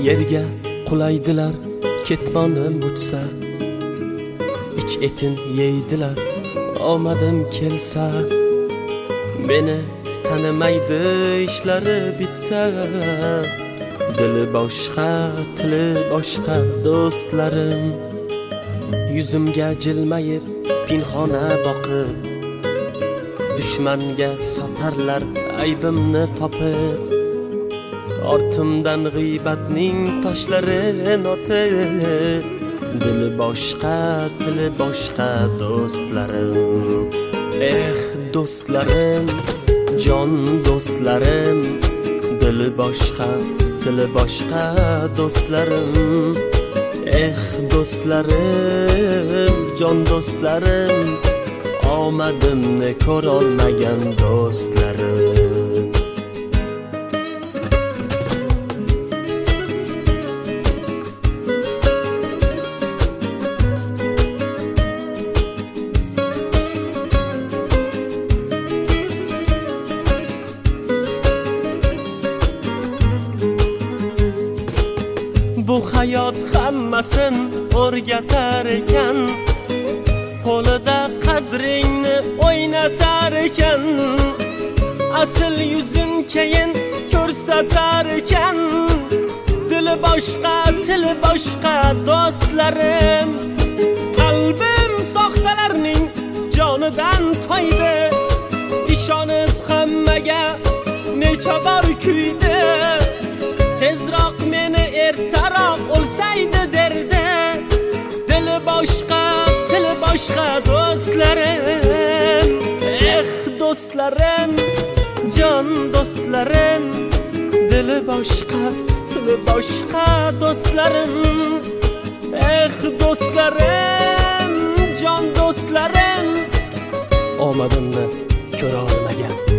yerga qulaydilar ketmonim uchsa, ich etin yeydilar omadim kelsa, meni tanimaydi ishlari bitsa, dili boshqa tili boshqa do'stlarim, yuzimga jilmayib pinhona boqib, dushmanga sotarlar aybimni topib, ortimdan g'iybatning toshlarin otib, dili boshqa tili boshqa do'stlarim. Do'stlarim, jon do'stlarim, dili boshqa tili boshqa do'stlarim. Do'stlarim, jon do'stlarim, omadimni ko'rolmagan do'stlarim. Bu hayot hammasin o'rgatar ekan, qo'lida qadringni o'ynatar ekan, asl yuzin keyin ko'rsatar ekan, dili boshqa tili boshqa do'stlarim. Qalbim soxtalarning jonidan toydi, ishonib hammaga necha bor kuydi, tezroq meni ertaroq o'lsaydi derdi, dili boshqa tili boshqa do'stlarim. Do'stlarim, jon do'stlarim, dili boshqa tili boshqa do'stlarim. Do'stlarim, jon do'stlarim, omadimni ko'ra olmagan